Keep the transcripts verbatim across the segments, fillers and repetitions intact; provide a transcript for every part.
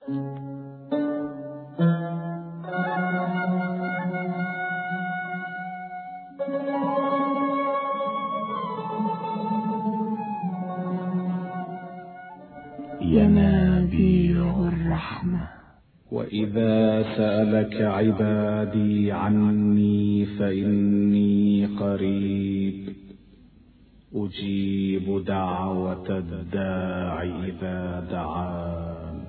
ينابيع الرحمة. وإذا سألك عبادي عني فإني قريب أجيب دعوة الداع إذا دعان.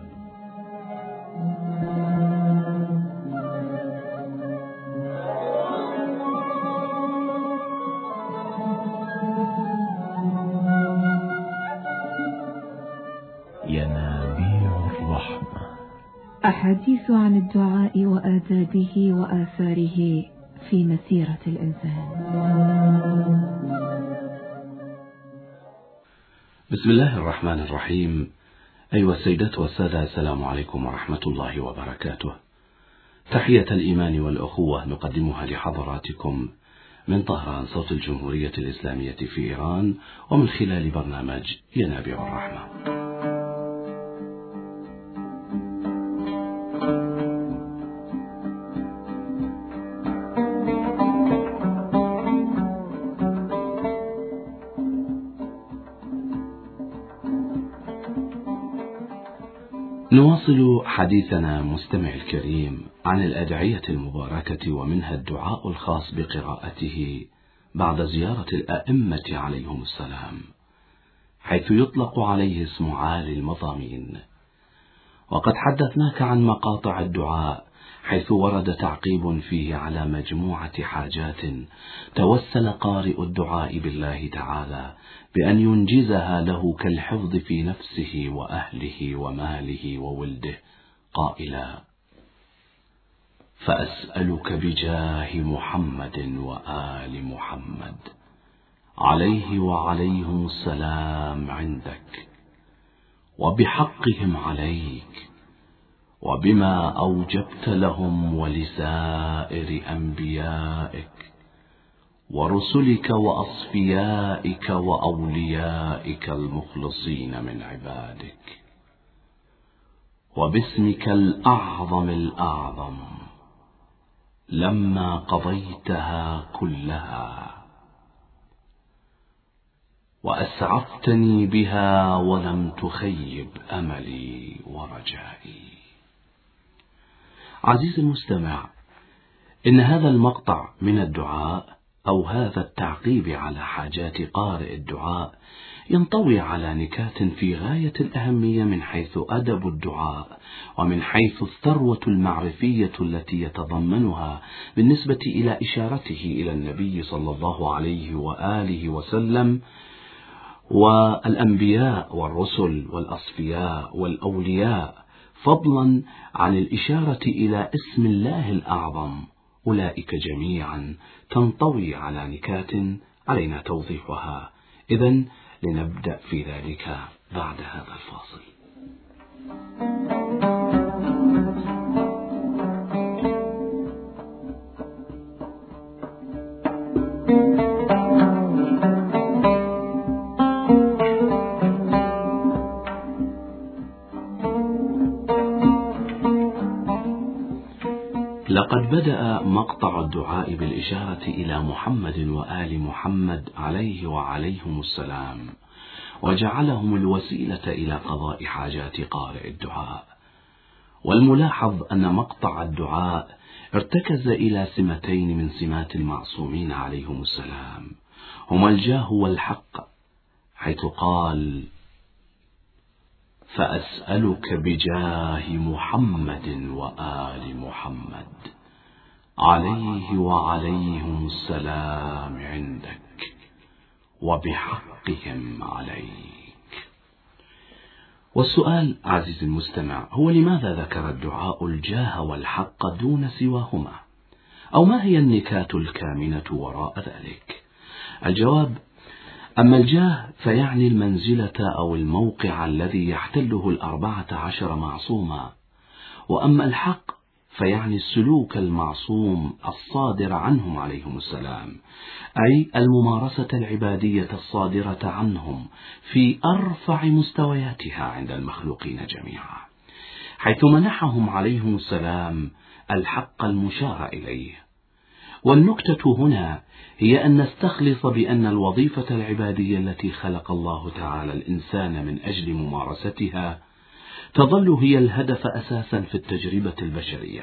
ينابيع الرحمة. أحاديث عن الدعاء وآدابه وآثاره في مسيرة الإنسان. بسم الله الرحمن الرحيم. أيها السيدات والسادة، السلام عليكم ورحمة الله وبركاته. تحية الإيمان والأخوة نقدمها لحضراتكم من طهران، صوت الجمهورية الإسلامية في إيران، ومن خلال برنامج ينابيع الرحمة. نواصل حديثنا مستمع الكريم عن الأدعية المباركة، ومنها الدعاء الخاص بقراءته بعد زيارة الأئمة عليهم السلام، حيث يطلق عليه اسم عالي المضامين. وقد حدثناك عن مقاطع الدعاء، حيث ورد تعقيب فيه على مجموعة حاجات توسل قارئ الدعاء بالله تعالى بأن ينجزها له، كالحفظ في نفسه وأهله وماله وولده، قائلا: فأسألك بجاه محمد وآل محمد عليه وعليهم السلام عندك، وبحقهم عليك، وبما أوجبت لهم ولسائر أنبيائك ورسلك وأصفيائك وأوليائك المخلصين من عبادك، وباسمك الأعظم الأعظم لما قضيتها كلها وأسعفتني بها ولم تخيب أملي ورجائي. عزيزي المستمع، إن هذا المقطع من الدعاء أو هذا التعقيب على حاجات قارئ الدعاء ينطوي على نكات في غاية الأهمية من حيث أدب الدعاء، ومن حيث الثروة المعرفية التي يتضمنها بالنسبة إلى إشارته إلى النبي صلى الله عليه وآله وسلم والأنبياء والرسل والأصفياء والأولياء، فضلا عن الإشارة إلى اسم الله الأعظم. أولئك جميعا تنطوي على نكات علينا توضيحها. إذن لنبدأ في ذلك بعد هذا الفاصل. لقد بدأ مقطع الدعاء بالإشارة إلى محمد وآل محمد عليه وعليهم السلام، وجعلهم الوسيلة إلى قضاء حاجات قارئ الدعاء. والملاحظ أن مقطع الدعاء ارتكز إلى سمتين من سمات المعصومين عليهم السلام، هما الجاه والحق، حيث قال: فأسألك بجاه محمد وآل محمد عليه وعليهم السلام عندك، وبحقهم عليك. والسؤال عزيزي المستمع هو: لماذا ذكر الدعاء الجاه والحق دون سواهما؟ أو ما هي النكات الكامنة وراء ذلك؟ الجواب: أما الجاه فيعني المنزلة أو الموقع الذي يحتله الأربعة عشر معصوما، وأما الحق فيعني السلوك المعصوم الصادر عنهم عليهم السلام، أي الممارسة العبادية الصادرة عنهم في أرفع مستوياتها عند المخلوقين جميعا. حيث منحهم عليهم السلام الحق المشار إليه. والنكتة هنا هي أن نستخلص بأن الوظيفة العبادية التي خلق الله تعالى الإنسان من أجل ممارستها تظل هي الهدف أساسا في التجربة البشرية،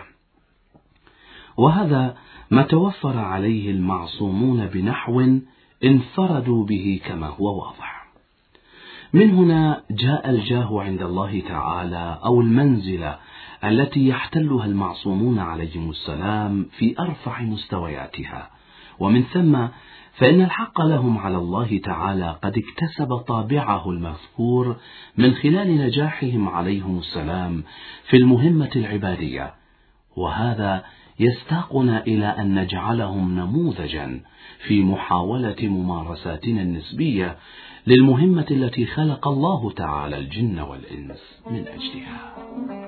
وهذا ما توفر عليه المعصومون بنحو انفردوا به كما هو واضح. من هنا جاء الجاه عند الله تعالى أو المنزلة التي يحتلها المعصومون عليهم السلام في أرفع مستوياتها، ومن ثم فإن الحق لهم على الله تعالى قد اكتسب طابعه المذكور من خلال نجاحهم عليهم السلام في المهمة العبادية، وهذا يستاقنا إلى أن نجعلهم نموذجا في محاولة ممارساتنا النسبية للمهمة التي خلق الله تعالى الجن والإنس من أجلها.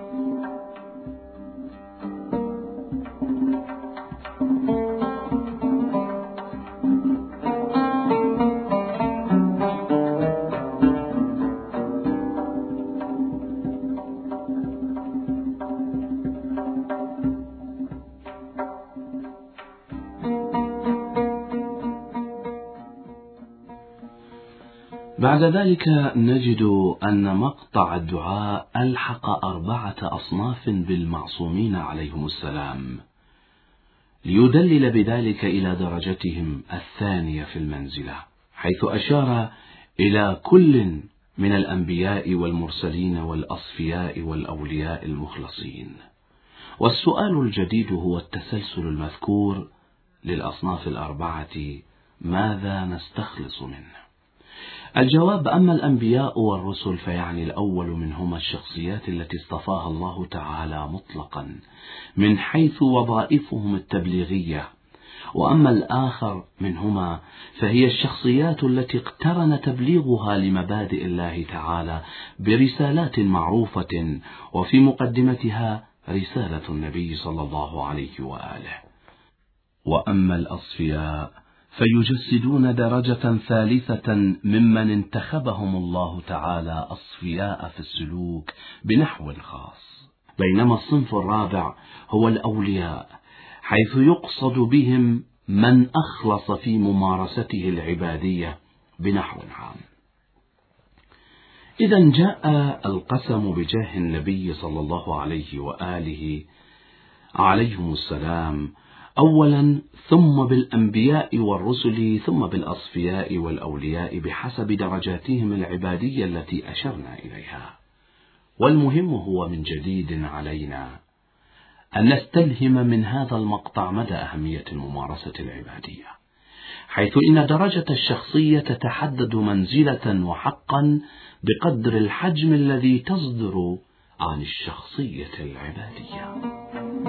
بعد ذلك نجد أن مقطع الدعاء ألحق أربعة أصناف بالمعصومين عليهم السلام، ليدلل بذلك إلى درجتهم الثانية في المنزلة، حيث أشار إلى كل من الأنبياء والمرسلين والأصفياء والأولياء المخلصين. والسؤال الجديد هو التسلسل المذكور للأصناف الأربعة، ماذا نستخلص منه؟ الجواب: أما الأنبياء والرسل فيعني الأول منهما الشخصيات التي اصطفاها الله تعالى مطلقا من حيث وظائفهم التبليغية، وأما الآخر منهما فهي الشخصيات التي اقترن تبليغها لمبادئ الله تعالى برسالات معروفة، وفي مقدمتها رسالة النبي صلى الله عليه وآله. وأما الأصفياء فيجسدون درجة ثالثة ممن انتخبهم الله تعالى أصفياء في السلوك بنحو خاص، بينما الصنف الرابع هو الأولياء، حيث يقصد بهم من أخلص في ممارسته العبادية بنحو عام. إذا جاء القسم بجاه النبي صلى الله عليه وآله عليهم السلام أولا، ثم بالأنبياء والرسل، ثم بالأصفياء والأولياء بحسب درجاتهم العبادية التي أشرنا إليها. والمهم هو من جديد علينا أن نستلهم من هذا المقطع مدى أهمية الممارسة العبادية، حيث إن درجة الشخصية تتحدد منزلة وحقا بقدر الحجم الذي تصدر عن الشخصية العبادية.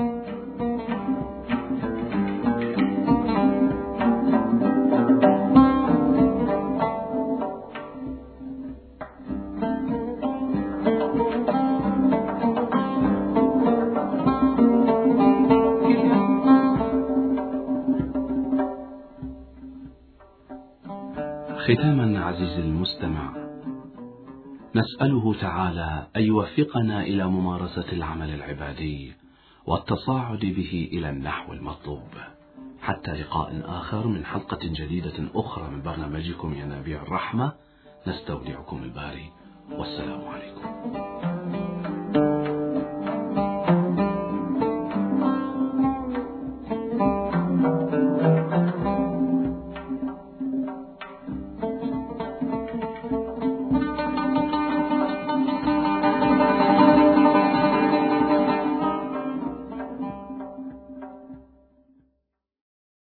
ختاما عزيزي المستمع، نسأله تعالى أن يوفقنا إلى ممارسة العمل العبادي والتصاعد به إلى النحو المطلوب. حتى لقاء آخر من حلقة جديدة أخرى من برنامجكم ينابيع الرحمة، نستودعكم الباري، والسلام عليكم.